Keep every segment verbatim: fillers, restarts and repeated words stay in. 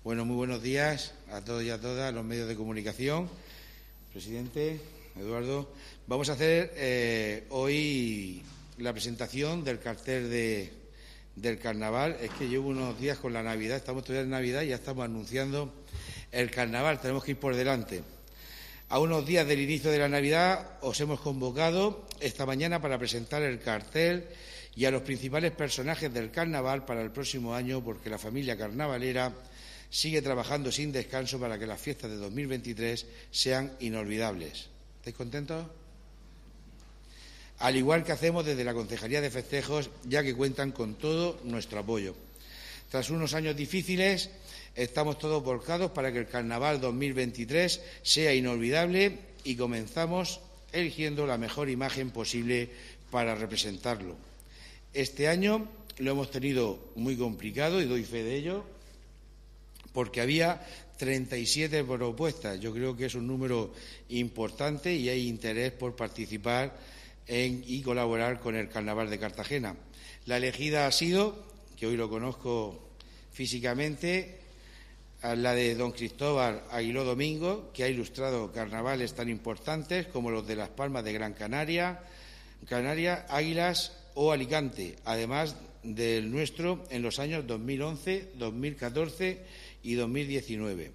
Bueno, muy buenos días a todos y a todas los medios de comunicación. Presidente, Eduardo, vamos a hacer eh, hoy la presentación del cartel de, del Carnaval. Es que llevo unos días con la Navidad, estamos todavía en Navidad y ya estamos anunciando el Carnaval, tenemos que ir por delante. A unos días del inicio de la Navidad os hemos convocado esta mañana para presentar el cartel y a los principales personajes del Carnaval para el próximo año, porque la familia carnavalera sigue trabajando sin descanso para que las fiestas de dos mil veintitrés sean inolvidables. ¿Estáis contentos? Al igual que hacemos desde la Concejalía de Festejos, ya que cuentan con todo nuestro apoyo. Tras unos años difíciles, estamos todos volcados para que el Carnaval dos mil veintitrés sea inolvidable y comenzamos eligiendo la mejor imagen posible para representarlo. Este año lo hemos tenido muy complicado y doy fe de ello, porque había treinta y siete propuestas. Yo creo que es un número importante y hay interés por participar en, y colaborar con el Carnaval de Cartagena. La elegida ha sido, que hoy lo conozco físicamente, la de don Cristóbal Aguiló Domingo, que ha ilustrado carnavales tan importantes como los de Las Palmas de Gran Canaria, Canarias, Águilas o Alicante, además del nuestro en los años dos mil once, dos mil catorce y dos mil diecinueve.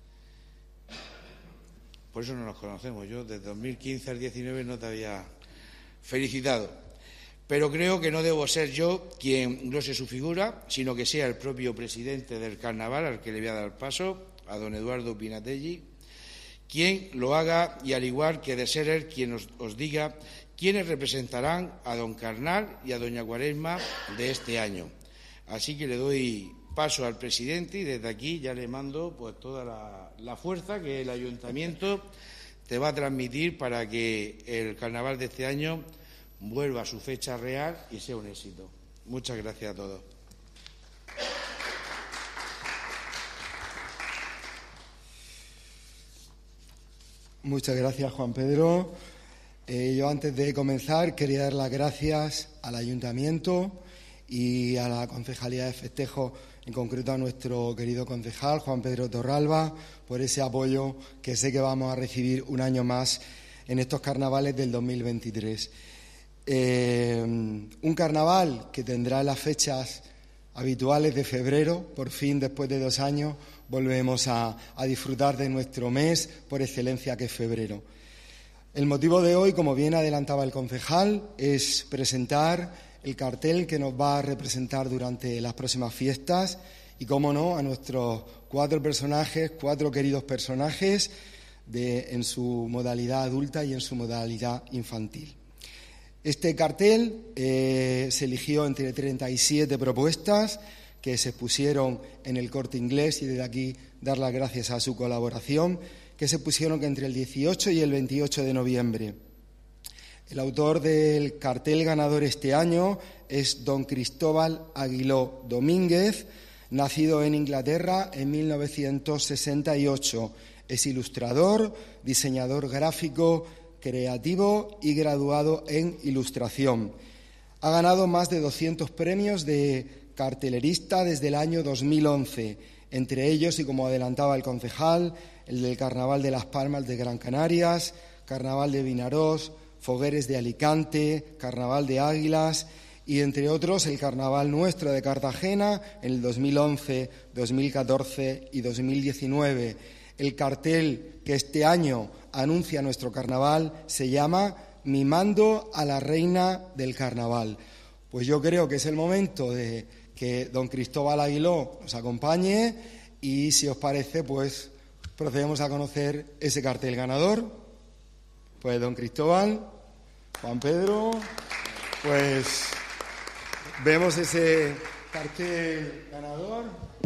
Por eso no nos conocemos. Yo desde dos mil quince al diecinueve no te había felicitado. Pero creo que no debo ser yo quien glose su figura, sino que sea el propio presidente del Carnaval, al que le voy a dar paso, a don Eduardo Pinatelli, quien lo haga, y al igual que de ser él quien os, os diga quiénes representarán a don Carnal y a doña Cuaresma de este año. Así que le doy paso al presidente y desde aquí ya le mando pues toda la, la fuerza que el ayuntamiento te va a transmitir para que el Carnaval de este año vuelva a su fecha real y sea un éxito. Muchas gracias a todos. Muchas gracias, Juan Pedro. Eh, yo antes de comenzar quería dar las gracias al ayuntamiento y a la Concejalía de Festejos, en concreto a nuestro querido concejal Juan Pedro Torralba, por ese apoyo que sé que vamos a recibir un año más en estos carnavales del dos mil veintitrés. Eh, un carnaval que tendrá las fechas habituales de febrero. Por fin, después de dos años, volvemos a, a disfrutar de nuestro mes por excelencia, que es febrero. El motivo de hoy, como bien adelantaba el concejal, es presentar el cartel que nos va a representar durante las próximas fiestas y, cómo no, a nuestros cuatro personajes, cuatro queridos personajes de, en su modalidad adulta y en su modalidad infantil. Este cartel eh, se eligió entre treinta y siete propuestas que se expusieron en el Corte Inglés, y desde aquí dar las gracias a su colaboración, que se pusieron entre el dieciocho y el veintiocho de noviembre. El autor del cartel ganador este año es don Cristóbal Aguiló Domínguez, nacido en Inglaterra en mil novecientos sesenta y ocho. Es ilustrador, diseñador gráfico, creativo y graduado en ilustración. Ha ganado más de doscientos premios de cartelerista desde el año dos mil once, entre ellos, y como adelantaba el concejal, el del Carnaval de Las Palmas de Gran Canarias, Carnaval de Vinarós, Fogueres de Alicante, Carnaval de Águilas y, entre otros, el Carnaval nuestro de Cartagena en el dos mil once, dos mil catorce y dos mil diecinueve. El cartel que este año anuncia nuestro carnaval se llama Mimando a la Reina del Carnaval. Pues yo creo que es el momento de que don Cristóbal Aguiló nos acompañe y, si os parece, pues procedemos a conocer ese cartel ganador. Pues don Cristóbal, Juan Pedro, pues vemos ese cartel ganador.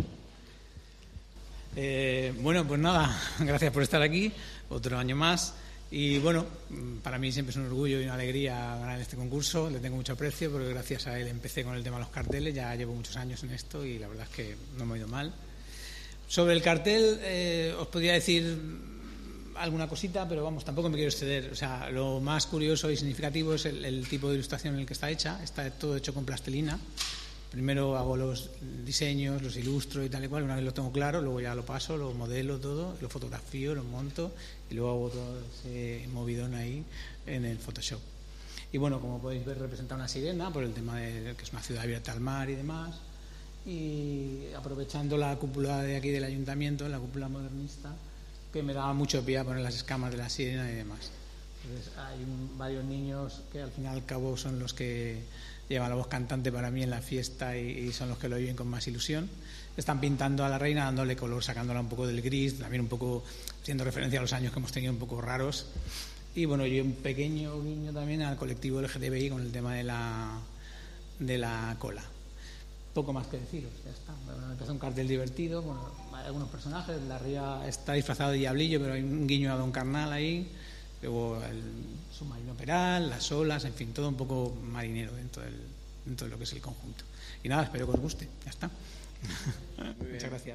Eh, bueno, pues nada, gracias por estar aquí, otro año más. Y bueno, para mí siempre es un orgullo y una alegría ganar este concurso. Le tengo mucho aprecio porque gracias a él empecé con el tema de los carteles. Ya llevo muchos años en esto y la verdad es que no me ha ido mal. Sobre el cartel, eh, os podría decir alguna cosita, pero vamos, tampoco me quiero exceder. O sea, lo más curioso y significativo es el, el tipo de ilustración en el que está hecha. Está todo hecho con plastilina, primero hago los diseños, los ilustro y tal y cual, una vez lo tengo claro, luego ya lo paso, lo modelo todo, lo fotografío, lo monto y luego hago todo ese movidón ahí en el Photoshop. Y bueno, como podéis ver, representa una sirena por el tema de que es una ciudad abierta al mar y demás. Y aprovechando la cúpula de aquí del ayuntamiento, la cúpula modernista, que me daba mucho pie a poner las escamas de la sirena y demás. Entonces hay un, varios niños que al fin y al cabo son los que llevan la voz cantante para mí en la fiesta y, y son los que lo viven con más ilusión. Están pintando a la reina, dándole color, sacándola un poco del gris, también un poco haciendo referencia a los años que hemos tenido un poco raros. Y bueno, yo un pequeño guiño también al colectivo L G T B I con el tema de la, de la cola. Poco más que deciros, ya está. Bueno, empezó un cartel divertido, bueno, hay algunos personajes, la ría está disfrazado de diablillo, pero hay un guiño a Don Carnal ahí, luego el submarino Peral, las olas, en fin, todo un poco marinero dentro, del, dentro de lo que es el conjunto. Y nada, espero que os guste, ya está. Muchas gracias.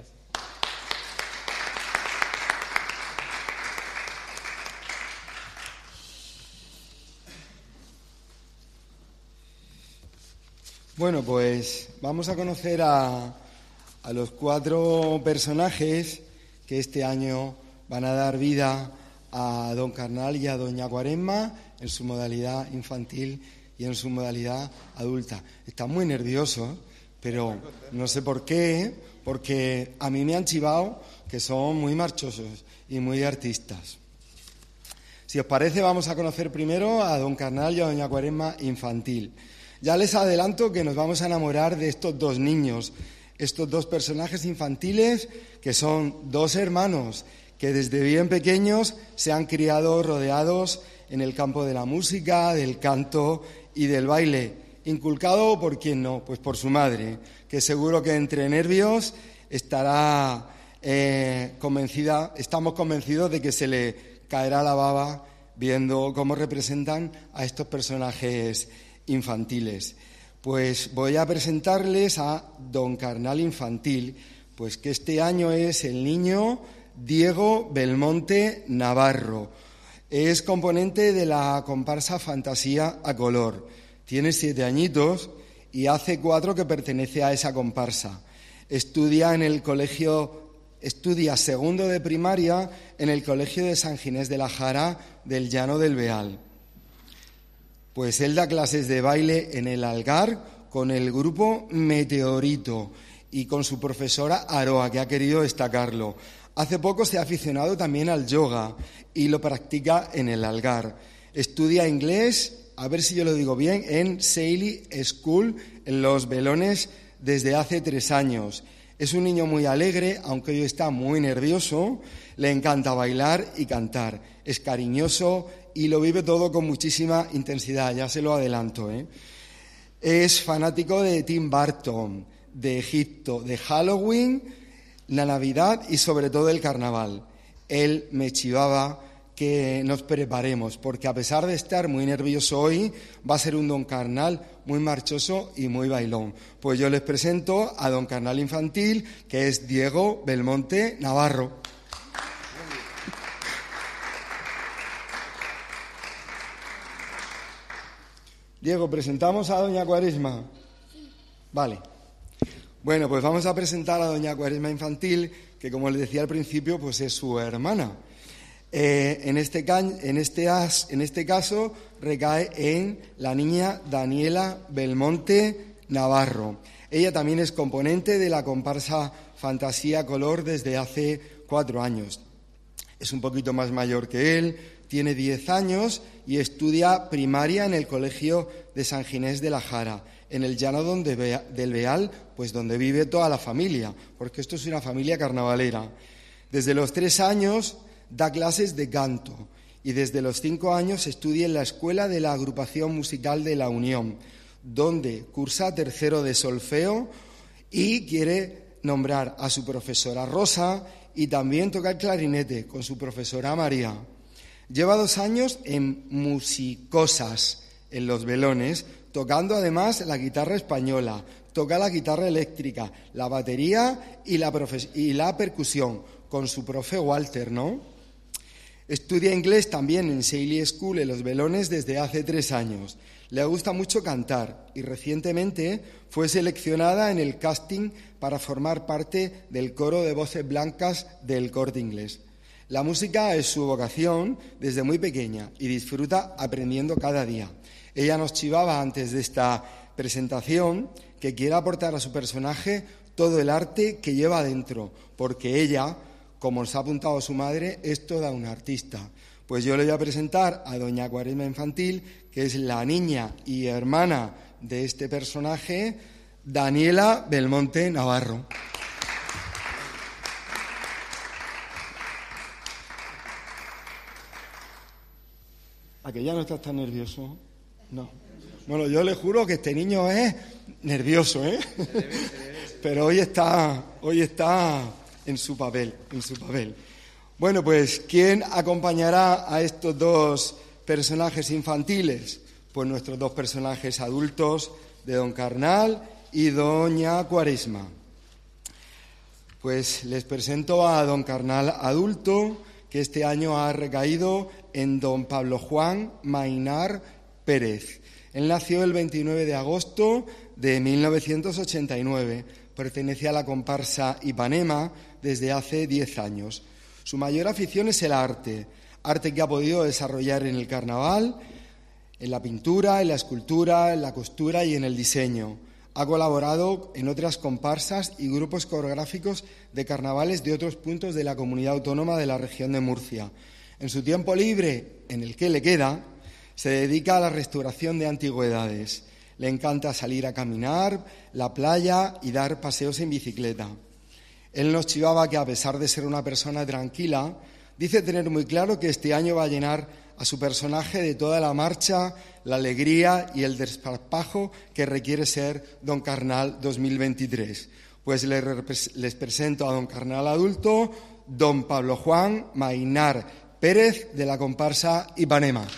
Bueno, pues vamos a conocer a, a los cuatro personajes que este año van a dar vida a Don Carnal y a Doña Cuaresma en su modalidad infantil y en su modalidad adulta. Están muy nerviosos, pero no sé por qué, porque a mí me han chivado que son muy marchosos y muy artistas. Si os parece, vamos a conocer primero a Don Carnal y a Doña Cuaresma infantil. Ya les adelanto que nos vamos a enamorar de estos dos niños, estos dos personajes infantiles que son dos hermanos que desde bien pequeños se han criado rodeados en el campo de la música, del canto y del baile. Inculcado por quién no, pues por su madre, que seguro que entre nervios estará eh, convencida, estamos convencidos de que se le caerá la baba viendo cómo representan a estos personajes infantiles. Pues voy a presentarles a Don Carnal infantil, pues que este año es el niño Diego Belmonte Navarro. Es componente de la comparsa Fantasía a Color. Tiene siete añitos y hace cuatro que pertenece a esa comparsa. Estudia en el colegio, estudia segundo de primaria en el colegio de San Ginés de la Jara del Llano del Beal. Pues él da clases de baile en el Algar con el grupo Meteorito y con su profesora Aroa, que ha querido destacarlo. Hace poco se ha aficionado también al yoga y lo practica en el Algar. Estudia inglés, a ver si yo lo digo bien, en Saley School, en Los Belones, desde hace tres años. Es un niño muy alegre, aunque hoy está muy nervioso, le encanta bailar y cantar. Es cariñoso y lo vive todo con muchísima intensidad, ya se lo adelanto, ¿eh? Es fanático de Tim Burton, de Egipto, de Halloween, la Navidad y sobre todo el Carnaval. Él me chivaba que nos preparemos, porque a pesar de estar muy nervioso hoy, va a ser un Don Carnal muy marchoso y muy bailón. Pues yo les presento a Don Carnal infantil, que es Diego Belmonte Navarro. Diego, ¿presentamos a Doña Cuaresma? Sí. Vale. Bueno, pues vamos a presentar a Doña Cuaresma infantil, que como les decía al principio, pues es su hermana. Eh, en, este can, en, este as, en este caso recae en la niña Daniela Belmonte Navarro. Ella también es componente de la comparsa Fantasía Color desde hace cuatro años. Es un poquito más mayor que él, tiene diez años y estudia primaria en el colegio de San Ginés de la Jara, en el llano donde Bea, del Beal, pues donde vive toda la familia, porque esto es una familia carnavalera. Desde los tres años da clases de canto y desde los cinco años estudia en la escuela de la agrupación musical de La Unión, donde cursa tercero de solfeo y quiere nombrar a su profesora Rosa y también toca el clarinete con su profesora María. Lleva dos años en Musicosas, en Los Belones, tocando además la guitarra española, toca la guitarra eléctrica, la batería y la, profe- y la percusión, con su profe Walter, ¿no? Estudia inglés también en Shaley School en Los Belones desde hace tres años. Le gusta mucho cantar y recientemente fue seleccionada en el casting para formar parte del coro de voces blancas del Corte Inglés. La música es su vocación desde muy pequeña y disfruta aprendiendo cada día. Ella nos chivaba antes de esta presentación que quiere aportar a su personaje todo el arte que lleva dentro, porque ella, como nos ha apuntado su madre, es toda una artista. Pues yo le voy a presentar a doña Cuaresma Infantil, que es la niña y hermana de este personaje, Daniela Belmonte Navarro. ¿A que ya no estás tan nervioso? No. Bueno, yo le juro que este niño es nervioso, ¿eh? Pero hoy está, hoy está en su papel, en su papel. Bueno, pues, ¿quién acompañará a estos dos personajes infantiles? Pues nuestros dos personajes adultos de Don Carnal y Doña Cuaresma. Pues les presento a Don Carnal adulto, que este año ha recaído en Don Pablo Juan Mainar Pérez. Él nació el veintinueve de agosto de mil novecientos ochenta y nueve. Pertenece a la comparsa Ipanema desde hace diez años. Su mayor afición es el arte, arte que ha podido desarrollar en el carnaval, en la pintura, en la escultura, en la costura y en el diseño. Ha colaborado en otras comparsas y grupos coreográficos de carnavales de otros puntos de la comunidad autónoma de la región de Murcia. En su tiempo libre, en el que le queda, se dedica a la restauración de antigüedades. Le encanta salir a caminar, la playa y dar paseos en bicicleta. Él nos chivaba que, a pesar de ser una persona tranquila, dice tener muy claro que este año va a llenar a su personaje de toda la marcha, la alegría y el desparpajo que requiere ser Don Carnal dos mil veintitrés. Pues les, les presento a Don Carnal adulto, Don Pablo Juan Mainar Pérez, de la comparsa Ipanema.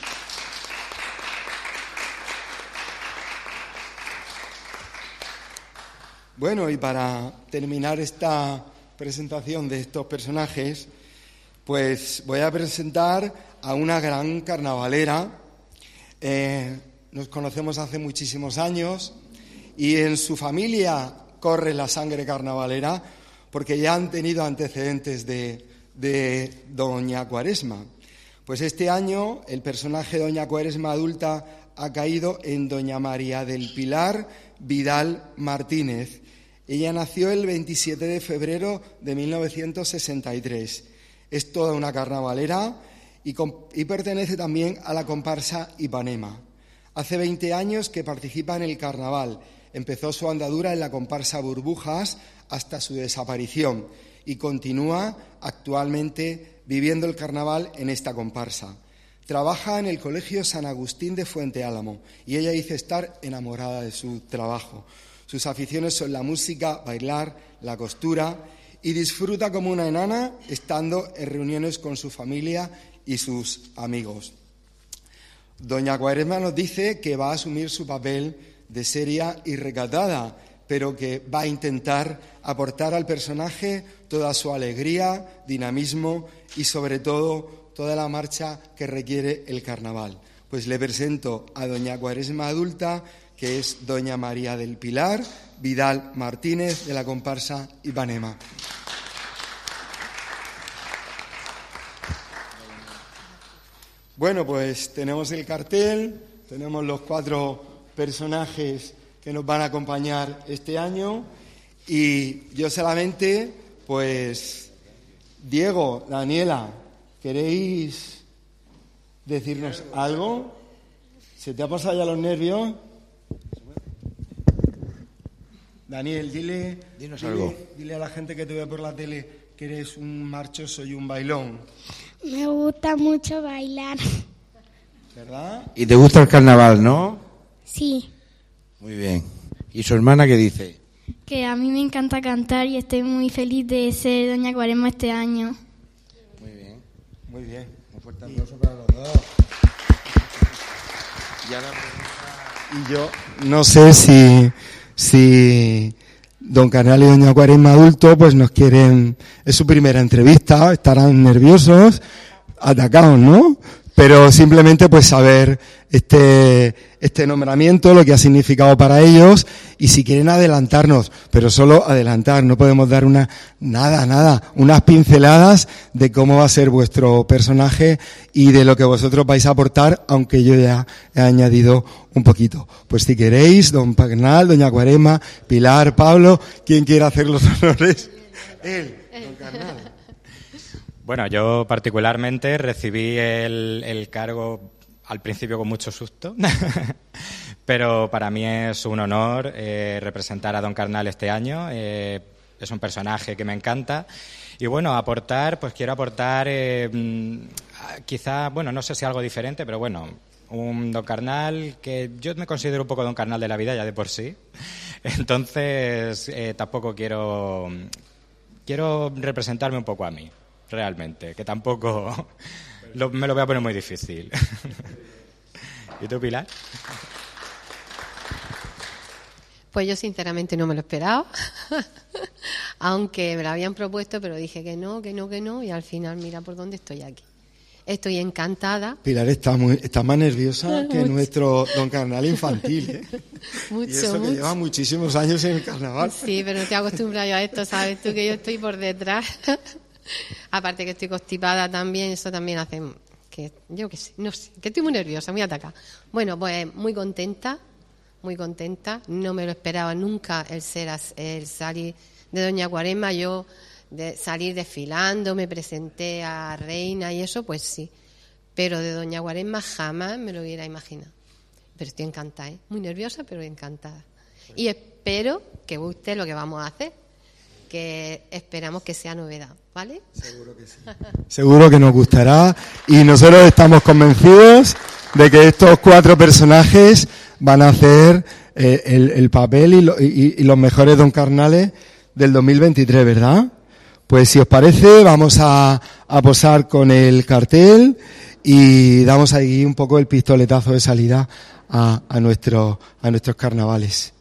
Bueno, y para terminar esta presentación de estos personajes, pues voy a presentar a una gran carnavalera. Eh, nos conocemos hace muchísimos años y en su familia corre la sangre carnavalera porque ya han tenido antecedentes de, de Doña Cuaresma. Pues este año el personaje de Doña Cuaresma adulta ha caído en Doña María del Pilar Vidal Martínez. Ella nació el veintisiete de febrero de mil novecientos sesenta y tres. Es toda una carnavalera y, y pertenece también a la comparsa Ipanema. Hace veinte años que participa en el carnaval. Empezó su andadura en la comparsa Burbujas hasta su desaparición y continúa actualmente viviendo el carnaval en esta comparsa. Trabaja en el Colegio San Agustín de Fuente Álamo y ella dice estar enamorada de su trabajo. Sus aficiones son la música, bailar, la costura y disfruta como una enana estando en reuniones con su familia y sus amigos. Doña Cuaresma nos dice que va a asumir su papel de seria y recatada, pero que va a intentar aportar al personaje toda su alegría, dinamismo y sobre todo toda la marcha que requiere el carnaval. Pues le presento a Doña Cuaresma adulta, que es Doña María del Pilar Vidal Martínez, de la comparsa Ipanema. Bueno, pues tenemos el cartel, tenemos los cuatro personajes que nos van a acompañar este año y yo solamente, pues, Diego, Daniela, ¿queréis decirnos algo? ¿Se te ha pasado ya los nervios? Daniel, dile, Dinos dile, algo. dile a la gente que te ve por la tele que eres un marchoso y un bailón, Me gusta mucho bailar. ¿verdad? Y te gusta el carnaval, ¿no? Sí, Muy bien. ¿Y su hermana qué dice? que a mí me encanta cantar y estoy muy feliz de ser Doña Cuaresma este año. Muy bien. Muy bien. Un fuerte aplauso para los dos. Y ahora... Y yo no sé si, si Don Carnal y Doña Cuaresma adulto pues nos quieren, es su primera entrevista, estarán nerviosos. atacados, ¿no? Pero simplemente pues saber este, este nombramiento, lo que ha significado para ellos, y si quieren adelantarnos, pero solo adelantar, no podemos dar una, nada, nada, unas pinceladas de cómo va a ser vuestro personaje y de lo que vosotros vais a aportar, aunque yo ya he añadido un poquito. Pues si queréis, don Carnal, doña Cuaresma, Pilar, Pablo, ¿quién quiere hacer los honores? Él, don Carnal. Bueno, yo particularmente recibí el, el cargo al principio con mucho susto, pero para mí es un honor eh, representar a don Carnal este año. Eh, es un personaje que me encanta y bueno, aportar, pues quiero aportar eh, quizá, bueno, no sé si algo diferente, pero bueno, un don Carnal que yo me considero un poco don Carnal de la vida ya de por sí, entonces eh, tampoco quiero, quiero representarme un poco a mí. Realmente, que tampoco lo, me lo voy a poner muy difícil. ¿Y tú, Pilar? Pues yo sinceramente no me lo esperaba, aunque me lo habían propuesto, pero dije que no, que no, que no, y al final mira por dónde estoy aquí. Estoy encantada. Pilar está muy, está más nerviosa que mucho. Nuestro don Carnal infantil, ¿eh? Mucho, y eso que mucho. lleva muchísimos años en el carnaval. Sí, pero no estoy acostumbrada yo a esto, ¿sabes tú? Que yo estoy por detrás. Aparte que estoy constipada también, eso también hace que, yo qué sé, no sé, que estoy muy nerviosa, muy atacada. Bueno, pues muy contenta, muy contenta. No me lo esperaba nunca el ser el salir de doña Cuaresma. Yo de salir desfilando, me presenté a Reina y eso, pues sí. Pero de doña Cuaresma jamás me lo hubiera imaginado. Pero estoy encantada, ¿eh? Muy nerviosa, pero encantada. Y espero que guste lo que vamos a hacer, que esperamos que sea novedad, ¿vale? Seguro que sí. Seguro que nos gustará y nosotros estamos convencidos de que estos cuatro personajes van a hacer eh, el, el papel y, lo, y, y los mejores don Carnales del dos mil veintitrés, ¿verdad? Pues si os parece vamos a, a posar con el cartel y damos ahí un poco el pistoletazo de salida a, a, nuestro, a nuestros carnavales.